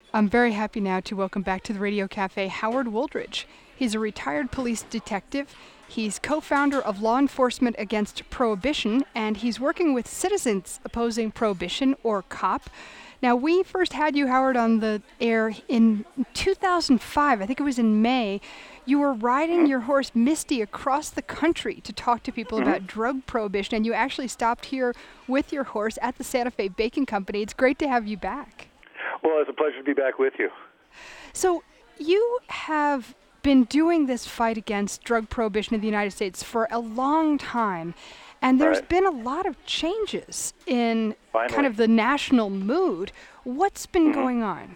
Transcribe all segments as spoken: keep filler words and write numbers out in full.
I'm very happy now to welcome back to the Radio Cafe Howard Wooldridge. He's a retired police detective. He's co-founder of Law Enforcement Against Prohibition, and he's working with Citizens Opposing Prohibition, or COP. Now, we first had you, Howard, on the air in two thousand five. I think it was in May. You were riding your horse Misty across the country to talk to people mm-hmm. about drug prohibition, and you actually stopped here with your horse at the Santa Fe Bacon Company. It's great to have you back. Well, it's a pleasure to be back with you. So you have been doing this fight against drug prohibition in the United States for a long time, and there's right. been a lot of changes in Finally. kind of the national mood. What's been mm-hmm. going on?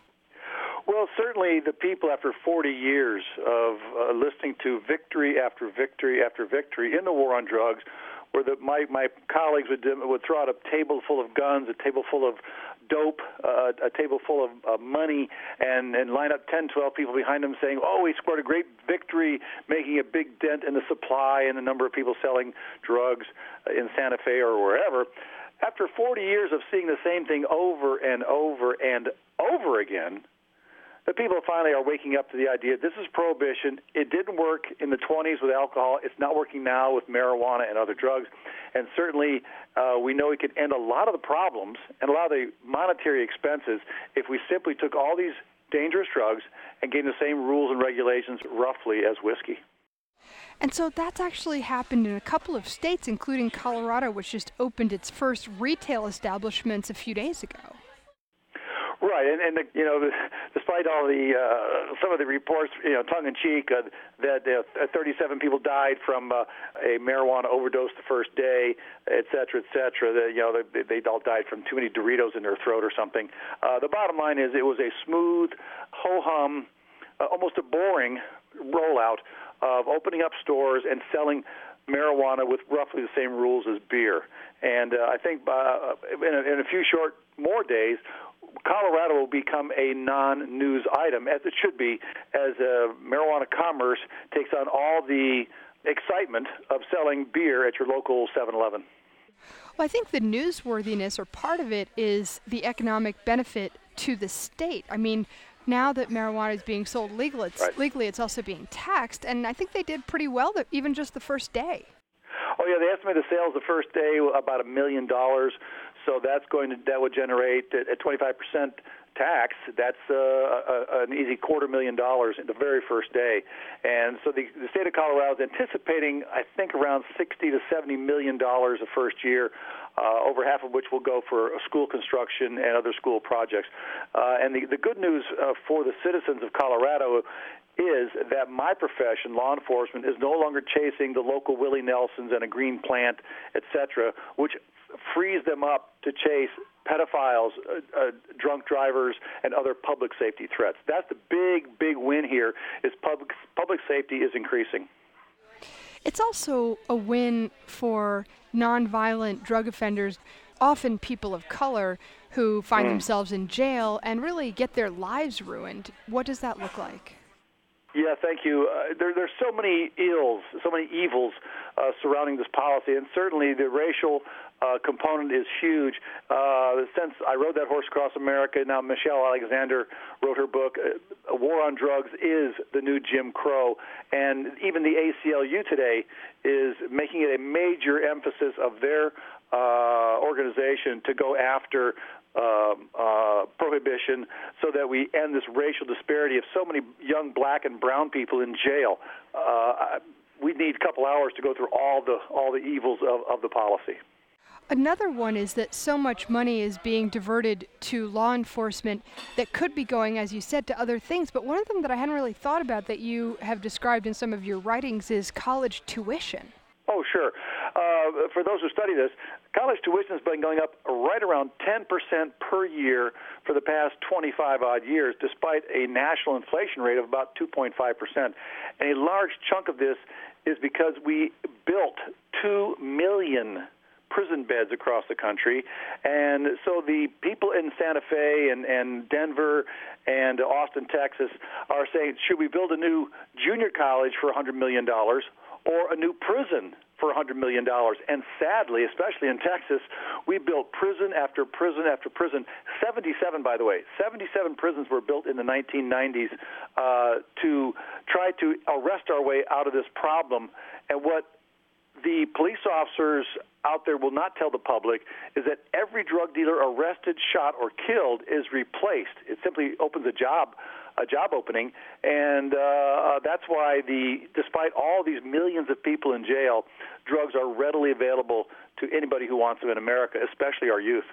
Well, certainly the people, after forty years of uh, listening to victory after victory after victory in the war on drugs, where the, my, my colleagues would, would throw out a table full of guns, a table full of dope, uh, a table full of uh, money, and, and line up ten, twelve people behind them saying, oh, we scored a great victory, making a big dent in the supply and the number of people selling drugs in Santa Fe or wherever. After forty years of seeing the same thing over and over and over again, the people finally are waking up to the idea this is prohibition. It didn't work in the twenties with alcohol. It's not working now with marijuana and other drugs. And certainly uh, we know it could end a lot of the problems and a lot of the monetary expenses if we simply took all these dangerous drugs and gave them the same rules and regulations roughly as whiskey. And so that's actually happened in a couple of states, including Colorado, which just opened its first retail establishments a few days ago. Right, and, and the, you know, the, despite all the uh, some of the reports, you know, tongue in cheek, uh, that uh, thirty-seven people died from uh, a marijuana overdose the first day, et cetera, et cetera. The, you know, they, they all died from too many Doritos in their throat or something. Uh, the bottom line is, it was a smooth, ho hum, uh, almost a boring rollout of opening up stores and selling marijuana with roughly the same rules as beer. And uh, I think uh, in, a, in a few short more days, Colorado will become a non-news item, as it should be, as uh, marijuana commerce takes on all the excitement of selling beer at your local seven eleven. Well, I think the newsworthiness, or part of it, is the economic benefit to the state. I mean, now that marijuana is being sold legal, it's, right. legally, it's also being taxed, and I think they did pretty well, the, even just the first day. Oh, yeah, they estimate the sales the first day about a million dollars. So that's going to that would generate at twenty-five percent tax. That's uh, a, an easy quarter million dollars in the very first day. And so the, the state of Colorado is anticipating, I think, around sixty to seventy million dollars the first year, uh, over half of which will go for school construction and other school projects. Uh, and the, the good news uh, for the citizens of Colorado is that my profession, law enforcement, is no longer chasing the local Willie Nelsons and a green plant, et cetera, which frees them up to chase pedophiles, uh, uh, drunk drivers, and other public safety threats. That's the big, big win here, is public public safety is increasing. It's also a win for nonviolent drug offenders, often people of color, who find mm. themselves in jail and really get their lives ruined. What does that look like? Yeah, thank you. Uh, there, there's so many ills, so many evils uh, surrounding this policy, and certainly the racial uh, component is huge. Uh, since I rode that horse across America, now Michelle Alexander wrote her book, uh, A War on Drugs is the New Jim Crow, and even the A C L U today is making it a major emphasis of their uh, organization to go after Uh, uh, prohibition so that we end this racial disparity of so many young black and brown people in jail. Uh, we need a couple hours to go through all the all the evils of, of the policy. Another one is that so much money is being diverted to law enforcement that could be going, as you said, to other things. But one of them that I hadn't really thought about that you have described in some of your writings is college tuition. Oh, sure. Uh, for those who study this, college tuition has been going up right around ten percent per year for the past twenty-five odd years, despite a national inflation rate of about two point five percent. And a large chunk of this is because we built two million prison beds across the country. And so the people in Santa Fe and, and Denver and Austin, Texas are saying, should we build a new junior college for one hundred million dollars or a new prison for one hundred million dollars. And sadly, especially in Texas, we built prison after prison after prison. seventy-seven, by the way, seventy-seven prisons were built in the nineteen nineties uh, to try to arrest our way out of this problem. And what the police officers out there will not tell the public is that every drug dealer arrested, shot, or killed is replaced. It simply opens a job a job opening, and uh, that's why the despite all these millions of people in jail, drugs are readily available to anybody who wants them in America, especially our youth.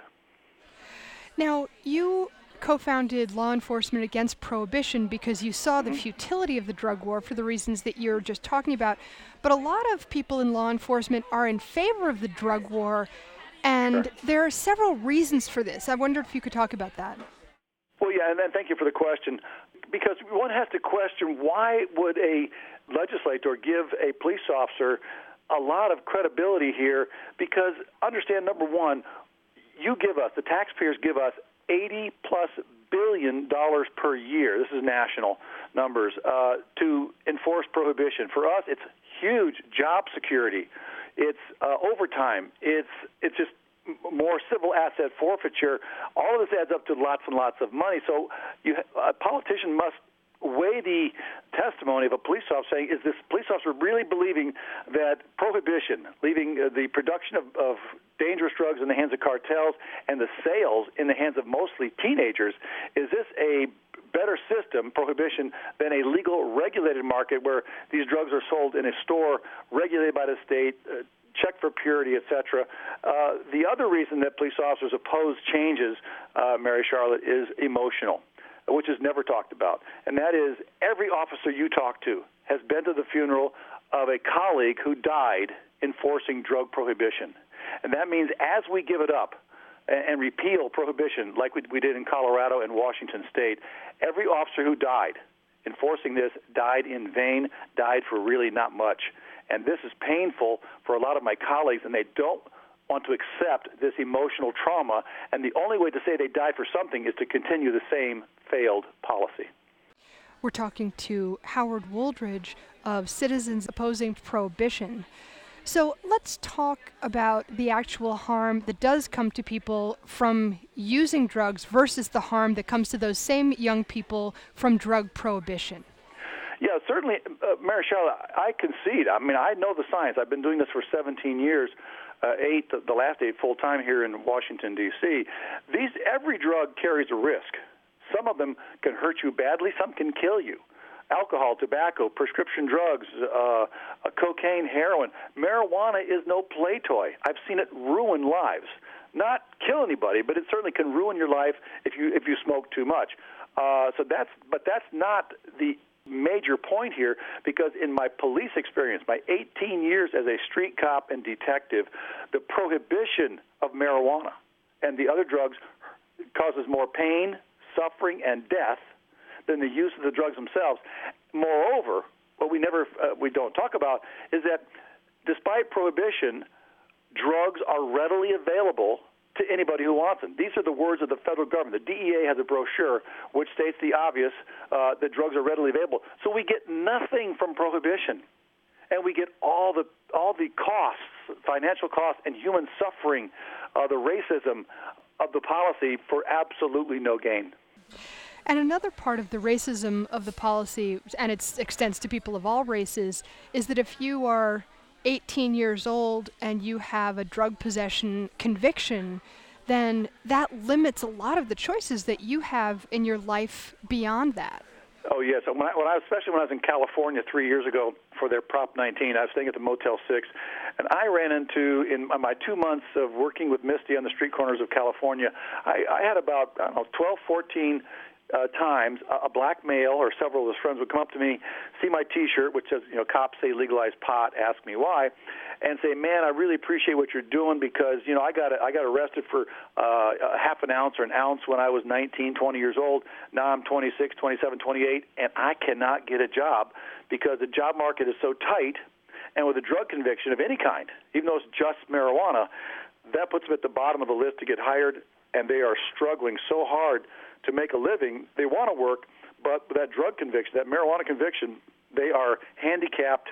Now, you co-founded Law Enforcement Against Prohibition because you saw the mm-hmm. futility of the drug war for the reasons that you're just talking about. But a lot of people in law enforcement are in favor of the drug war, and sure. there are several reasons for this. I wondered if you could talk about that. Well, yeah, and then thank you for the question. Because one has to question, why would a legislator give a police officer a lot of credibility here? Because understand, number one, you give us, the taxpayers give us eighty plus billion dollars per year. This is national numbers uh, to enforce prohibition. For us, it's huge job security. It's uh, overtime. It's it's just more civil asset forfeiture. All of this adds up to lots and lots of money. So you, a politician must weigh the testimony of a police officer saying, is this police officer really believing that prohibition, leaving uh, the production of, of dangerous drugs in the hands of cartels and the sales in the hands of mostly teenagers, is this a better system, prohibition, than a legal regulated market where these drugs are sold in a store regulated by the state, uh, check for purity, et cetera. Uh, the other reason that police officers oppose changes, uh, Mary Charlotte, is emotional, which is never talked about. And that is every officer you talk to has been to the funeral of a colleague who died enforcing drug prohibition. And that means as we give it up and, and repeal prohibition, like we, we did in Colorado and Washington State, every officer who died enforcing this died in vain, died for really not much. And this is painful for a lot of my colleagues, and they don't want to accept this emotional trauma. And the only way to say they died for something is to continue the same failed policy. We're talking to Howard Wooldridge of Citizens Opposing Prohibition. So let's talk about the actual harm that does come to people from using drugs versus the harm that comes to those same young people from drug prohibition. Yeah, certainly, uh, Mary Charlotte, I concede. I mean, I know the science. I've been doing this for seventeen years, uh, eight, the last eight full-time here in Washington, D C These, every drug carries a risk. Some of them can hurt you badly. Some can kill you. Alcohol, tobacco, prescription drugs, uh, uh, cocaine, heroin. Marijuana is no play toy. I've seen it ruin lives. Not kill anybody, but it certainly can ruin your life if you if you smoke too much. Uh, so that's, but that's not the major point here, because in my police experience, my eighteen years as a street cop and detective, the prohibition of marijuana and the other drugs causes more pain, suffering, and death than the use of the drugs themselves. Moreover, what we never uh, we don't talk about is that despite prohibition, drugs are readily available to anybody who wants them. These are the words of the federal government. The D E A has a brochure which states the obvious, uh, that drugs are readily available. So we get nothing from prohibition, and we get all the all the costs, financial costs, and human suffering, uh, the racism of the policy for absolutely no gain. And another part of the racism of the policy, and it extends to people of all races, is that if you are eighteen years old and you have a drug possession conviction, then that limits a lot of the choices that you have in your life beyond that. Oh, yes. When I, when I, especially when I was in California three years ago for their Prop nineteen, I was staying at the Motel six, and I ran into, in my two months of working with Misty on the street corners of California, I, I had about, I don't know, twelve, fourteen Uh, times a, a black male or several of his friends would come up to me, see my T-shirt, which says, you know, cops say legalize pot, ask me why, and say, man, I really appreciate what you're doing because, you know, I got I got arrested for uh, a half an ounce or an ounce when I was nineteen, twenty years old. Now I'm twenty-six, twenty-seven, twenty-eight, and I cannot get a job because the job market is so tight, and with a drug conviction of any kind, even though it's just marijuana, that puts them at the bottom of the list to get hired, and they are struggling so hard to make a living. They want to work, but with that drug conviction, that marijuana conviction, they are handicapped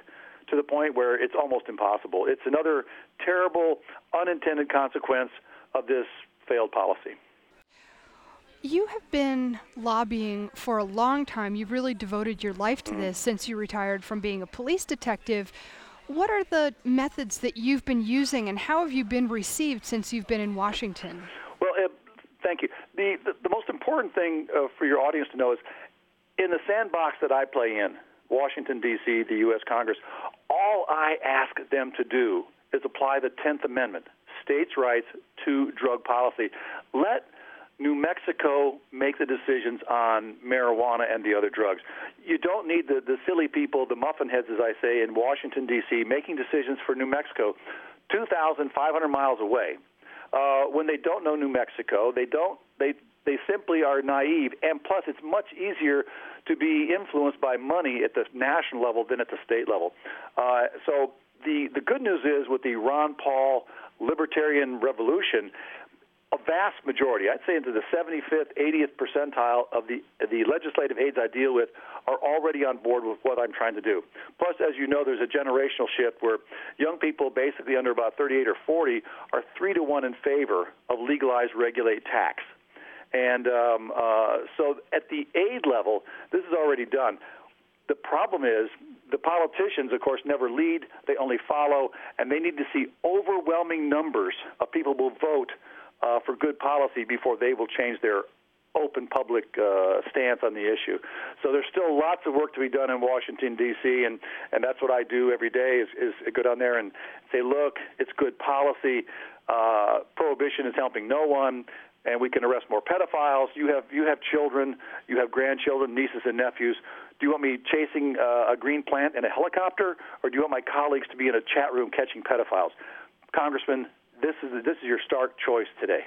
to the point where it's almost impossible. It's another terrible, unintended consequence of this failed policy. You have been lobbying for a long time. You've really devoted your life to this since you retired from being a police detective. What are the methods that you've been using, and how have you been received since you've been in Washington? Well, uh, thank you. The, the, the most important thing uh, for your audience to know is in the sandbox that I play in, Washington, D C, the U S Congress, all I ask them to do is apply the tenth Amendment, states' rights to drug policy. Let New Mexico make the decisions on marijuana and the other drugs. You don't need the, the silly people, the muffin heads, as I say, in Washington, D C, making decisions for New Mexico two thousand five hundred miles away. Uh, when they don't know New Mexico, they don't. They they simply are naive, and plus it's much easier to be influenced by money at the national level than at the state level. Uh, so the, the good news is with the Ron Paul libertarian revolution, a vast majority, I'd say into the seventy-fifth, eightieth percentile of the the legislative aides I deal with are already on board with what I'm trying to do. Plus, as you know, there's a generational shift where young people basically under about thirty-eight or forty are three to one in favor of legalized regulate tax. And um, uh, so at the aid level, this is already done. The problem is the politicians, of course, never lead. They only follow, and they need to see overwhelming numbers of people who will vote Uh, for good policy before they will change their open public uh, stance on the issue. So there's still lots of work to be done in Washington, D C, and, and that's what I do every day is, is go down there and say, look, it's good policy. Uh, prohibition is helping no one, and we can arrest more pedophiles. You have, you have children, you have grandchildren, nieces and nephews. Do you want me chasing uh, a green plant in a helicopter, or do you want my colleagues to be in a chat room catching pedophiles? Congressman, This is this is your stark choice today.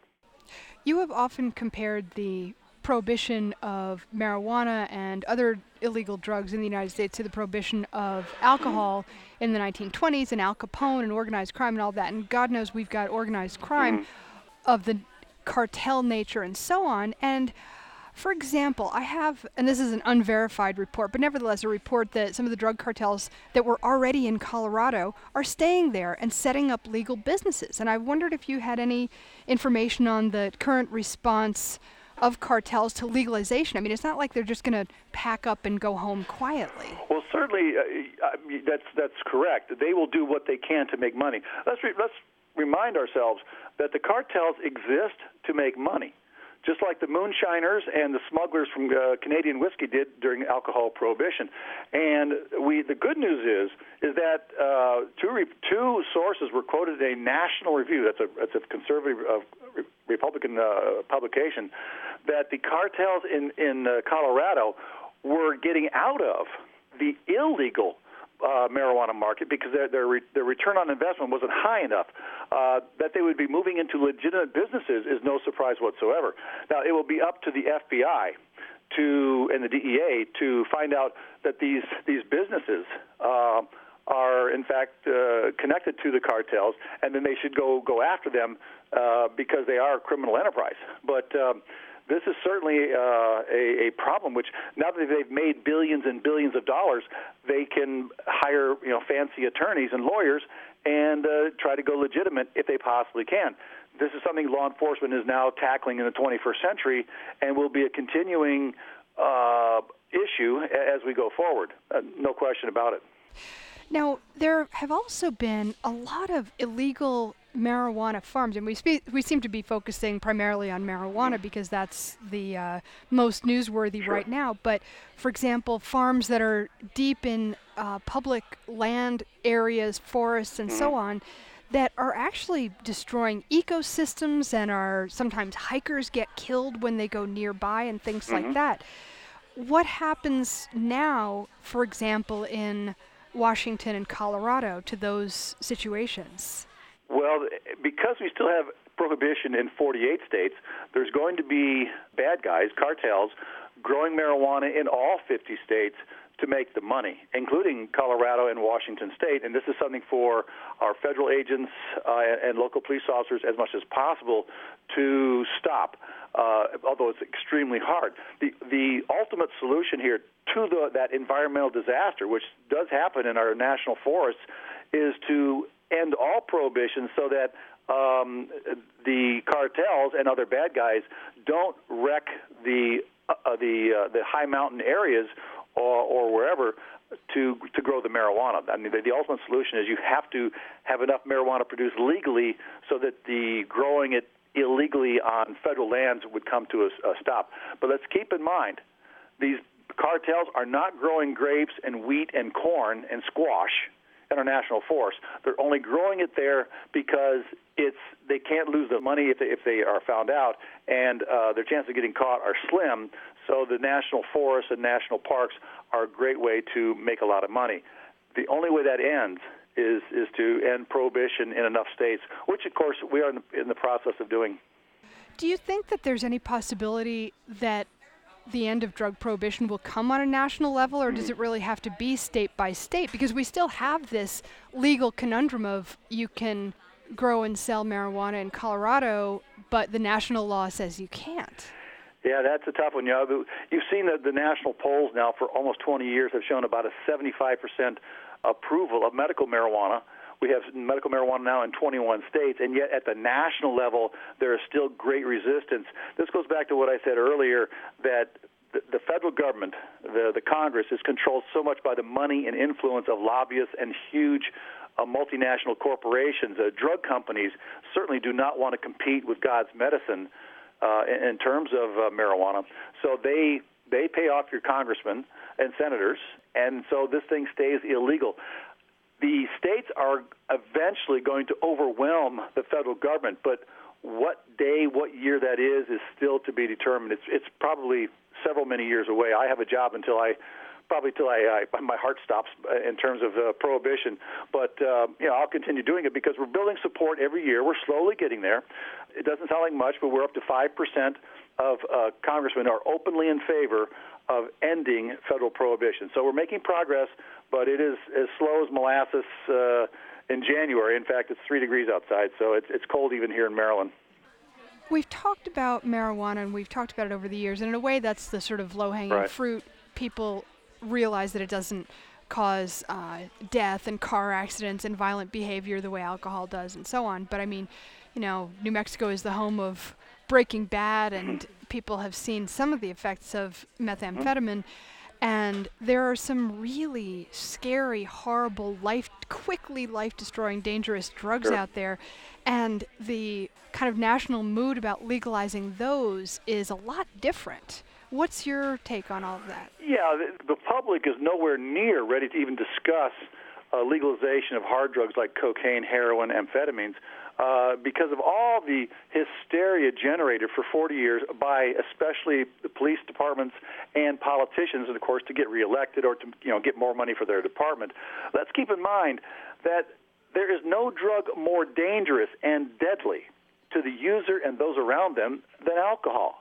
You have often compared the prohibition of marijuana and other illegal drugs in the United States to the prohibition of alcohol in the nineteen twenties and Al Capone and organized crime and all that. And God knows we've got organized crime mm-hmm. of the cartel nature and so on. And for example, I have, and this is an unverified report, but nevertheless a report that some of the drug cartels that were already in Colorado are staying there and setting up legal businesses. And I wondered if you had any information on the current response of cartels to legalization. I mean, it's not like they're just going to pack up and go home quietly. Well, certainly uh, that's that's correct. They will do what they can to make money. Let's re- let's remind ourselves that the cartels exist to make money, just like the moonshiners and the smugglers from uh, Canadian whiskey did during alcohol prohibition. And we, the good news is, is that uh, two re- two sources were quoted in a national review. That's a that's a conservative uh, re- Republican uh, publication. That the cartels in in uh, Colorado were getting out of the illegal Uh, marijuana market because their their, re, their return on investment wasn't high enough. Uh, that they would be moving into legitimate businesses is no surprise whatsoever. Now, it will be up to the F B I to and the D E A to find out that these these businesses uh, are in fact uh, connected to the cartels, and then they should go go after them uh, because they are a criminal enterprise. But um, this is certainly uh, a, a problem, which now that they've made billions and billions of dollars, they can hire you know fancy attorneys and lawyers and uh, try to go legitimate if they possibly can. This is something law enforcement is now tackling in the twenty-first century and will be a continuing uh, issue as we go forward. Uh, no question about it. Now, there have also been a lot of illegal marijuana farms, and we spe- we seem to be focusing primarily on marijuana because that's the uh, most newsworthy Sure. right now. But, for example, farms that are deep in uh, public land areas, forests, and mm-hmm. so on, that are actually destroying ecosystems, and are sometimes hikers get killed when they go nearby and things mm-hmm. like that. What happens now, for example, in Washington and Colorado to those situations? Well, because we still have prohibition in forty-eight states, there's going to be bad guys, cartels, growing marijuana in all fifty states to make the money, including Colorado and Washington State. And this is something for our federal agents uh, and local police officers as much as possible to stop, uh, although it's extremely hard. The, the ultimate solution here to the, that environmental disaster, which does happen in our national forests, is to end all prohibitions so that um, the cartels and other bad guys don't wreck the uh, the uh, the high mountain areas or, or wherever to to grow the marijuana. I mean, the, the ultimate solution is you have to have enough marijuana produced legally so that the growing it illegally on federal lands would come to a, a stop. But let's keep in mind, these cartels are not growing grapes and wheat and corn and squash in our national forest. They're only growing it there because it's they can't lose the money if they, if they are found out, and uh, their chances of getting caught are slim. So the national forests and national parks are a great way to make a lot of money. The only way that ends is is to end prohibition in enough states, which, of course, we are in the, in the process of doing. Do you think that there's any possibility that the end of drug prohibition will come on a national level, or does it really have to be state by state? Because we still have this legal conundrum of you can grow and sell marijuana in Colorado, but the national law says you can't. Yeah, that's a tough one. You know, you've seen that the national polls now for almost twenty years have shown about a seventy-five percent approval of medical marijuana. We have medical marijuana now in twenty-one states, and yet at the national level, there is still great resistance. This goes back to what I said earlier, that the, the federal government, the, the Congress, is controlled so much by the money and influence of lobbyists and huge uh, multinational corporations. Uh, drug companies certainly do not want to compete with God's medicine uh, in, in terms of uh, marijuana. So they they pay off your congressmen and senators, and so this thing stays illegal. The states are eventually going to overwhelm the federal government, but what day, what year that is, is still to be determined. It's it's probably several many years away. I have a job until I, probably till I, I my heart stops in terms of uh, prohibition. But uh, you know, I'll continue doing it because we're building support every year. We're slowly getting there. It doesn't sound like much, but we're up to five percent of uh, congressmen are openly in favor of ending federal prohibition. So we're making progress, but it is as slow as molasses uh, in January. In fact, it's three degrees outside, so it's it's cold even here in Maryland. We've talked about marijuana, and we've talked about it over the years, and in a way that's the sort of low-hanging right. fruit. People realize that it doesn't cause uh, death and car accidents and violent behavior the way alcohol does and so on. But I mean, you know, New Mexico is the home of Breaking Bad, and people have seen some of the effects of methamphetamine. And there are some really scary, horrible, life, quickly life-destroying, dangerous drugs Sure. out there. And the kind of national mood about legalizing those is a lot different. What's your take on all of that? Yeah, the, the public is nowhere near ready to even discuss uh, legalization of hard drugs like cocaine, heroin, amphetamines. Uh, because of all the hysteria generated for forty years by especially the police departments and politicians, and of course to get reelected or to you know get more money for their department. Let's keep in mind that there is no drug more dangerous and deadly to the user and those around them than alcohol.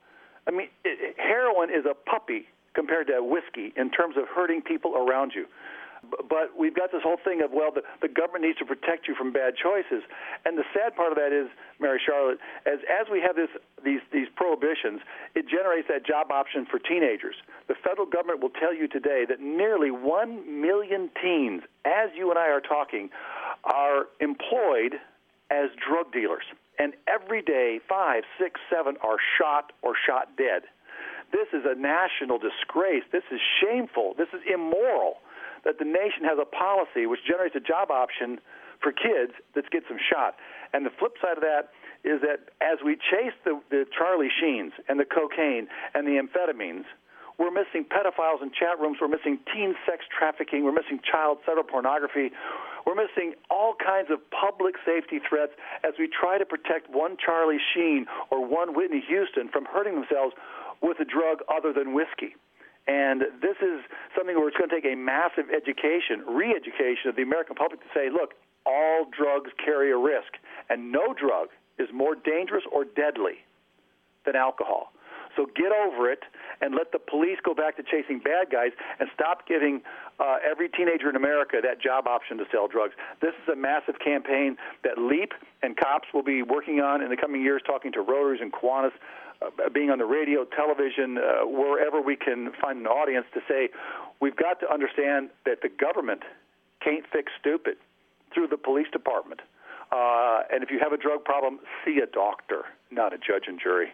I mean, it, it, heroin is a puppy compared to whiskey in terms of hurting people around you. But we've got this whole thing of, well, the, the government needs to protect you from bad choices. And the sad part of that is, Mary Charlotte, as as we have this these these prohibitions, it generates that job option for teenagers. The federal government will tell you today that nearly one million teens, as you and I are talking, are employed as drug dealers. And every day, five, six, seven are shot or shot dead. This is a national disgrace. This is shameful. This is immoral. That the nation has a policy which generates a job option for kids that gets them shot. And the flip side of that is that as we chase the, the Charlie Sheens and the cocaine and the amphetamines, we're missing pedophiles in chat rooms, we're missing teen sex trafficking, we're missing child sexual pornography, we're missing all kinds of public safety threats as we try to protect one Charlie Sheen or one Whitney Houston from hurting themselves with a drug other than whiskey. And this is something where it's going to take a massive education, re-education of the American public to say, look, all drugs carry a risk, and no drug is more dangerous or deadly than alcohol. So get over it and let the police go back to chasing bad guys and stop giving uh, every teenager in America that job option to sell drugs. This is a massive campaign that LEAP and cops will be working on in the coming years, talking to Rotaries and Kiwanis, uh, being on the radio, television, uh, wherever we can find an audience to say, we've got to understand that the government can't fix stupid through the police department. Uh, and if you have a drug problem, see a doctor, not a judge and jury.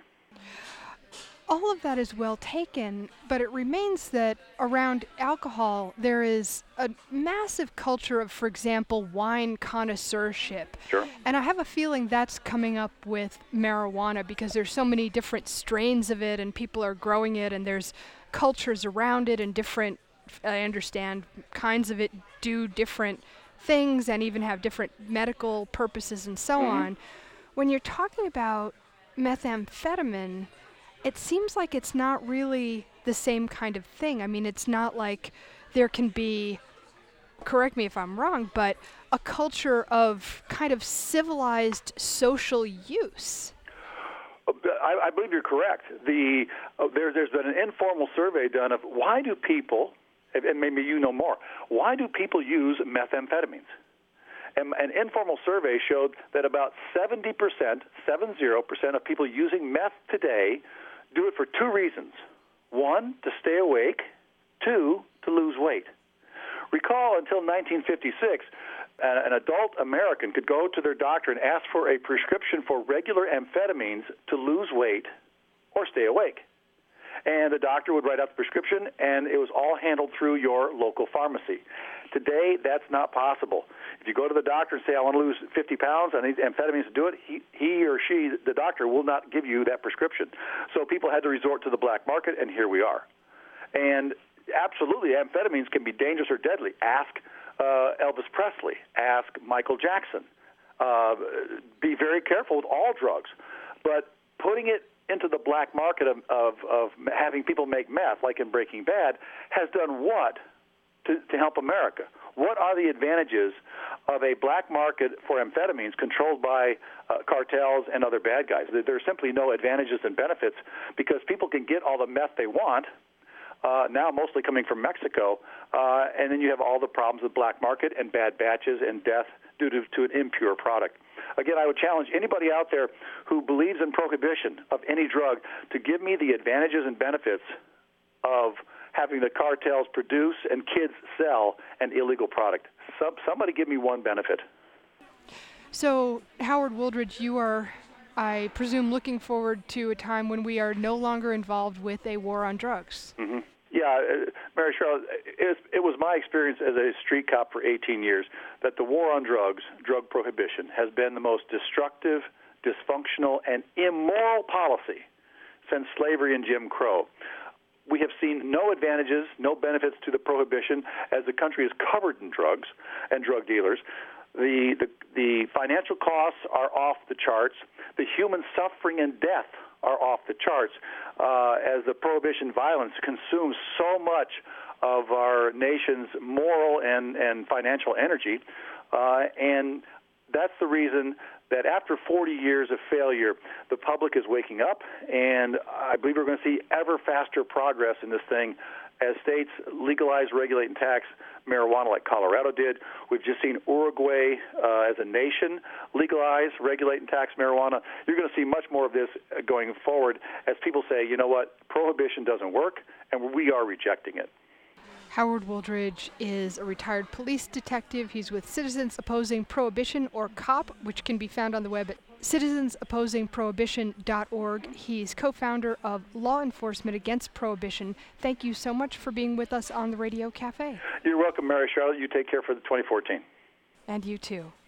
All of that is well taken, but it remains that around alcohol there is a massive culture of, for example, wine connoisseurship. Sure. And I have a feeling that's coming up with marijuana because there's so many different strains of it and people are growing it and there's cultures around it and different, I understand, kinds of it do different things and even have different medical purposes and so Mm-hmm. on. When you're talking about methamphetamine, it seems like it's not really the same kind of thing. I mean, it's not like there can be, correct me if I'm wrong, but a culture of kind of civilized social use. I, I believe you're correct. The uh, there, there's been an informal survey done of why do people, and maybe you know more, why do people use methamphetamines? And an informal survey showed that about seventy percent, seven zero percent of people using meth today do it for two reasons. One, to stay awake. Two, to lose weight. Recall until nineteen fifty-six, an, an adult American could go to their doctor and ask for a prescription for regular amphetamines to lose weight or stay awake. And the doctor would write out the prescription, and it was all handled through your local pharmacy. Today, that's not possible. If you go to the doctor and say, I want to lose fifty pounds, I need amphetamines to do it, he, he or she, the doctor, will not give you that prescription. So people had to resort to the black market, and here we are. And absolutely, amphetamines can be dangerous or deadly. Ask uh, Elvis Presley. Ask Michael Jackson. Uh, be very careful with all drugs. But putting it into the black market of, of, of having people make meth, like in Breaking Bad, has done what to, to help America? What are the advantages of a black market for amphetamines controlled by uh, cartels and other bad guys? There are simply no advantages and benefits because people can get all the meth they want, uh, now mostly coming from Mexico, uh, and then you have all the problems with black market and bad batches and death due to, to an impure product. Again, I would challenge anybody out there who believes in prohibition of any drug to give me the advantages and benefits of having the cartels produce and kids sell an illegal product. Some, somebody give me one benefit. So, Howard Wooldridge, you are, I presume, looking forward to a time when we are no longer involved with a war on drugs. Mm-hmm. Yeah, uh, Mary Charlotte, it, it was my experience as a street cop for eighteen years that the war on drugs, drug prohibition, has been the most destructive, dysfunctional, and immoral policy since slavery and Jim Crow. We have seen no advantages, no benefits to the prohibition as the country is covered in drugs and drug dealers. The, the, the financial costs are off the charts. The human suffering and death are off the charts uh, as the prohibition violence consumes so much of our nation's moral and, and financial energy. Uh, and that's the reason that after forty years of failure, the public is waking up, and I believe we're going to see ever faster progress in this thing as states legalize, regulate, and tax marijuana like Colorado did. We've just seen Uruguay uh, as a nation legalize, regulate, and tax marijuana. You're going to see much more of this going forward as people say, you know what, prohibition doesn't work, and we are rejecting it. Howard Wooldridge is a retired police detective. He's with Citizens Opposing Prohibition, or COP, which can be found on the web at citizens opposing prohibition dot org. He's co-founder of Law Enforcement Against Prohibition. Thank you so much for being with us on the Radio Cafe. You're welcome, Mary Charlotte. You take care for the twenty fourteen. And you too.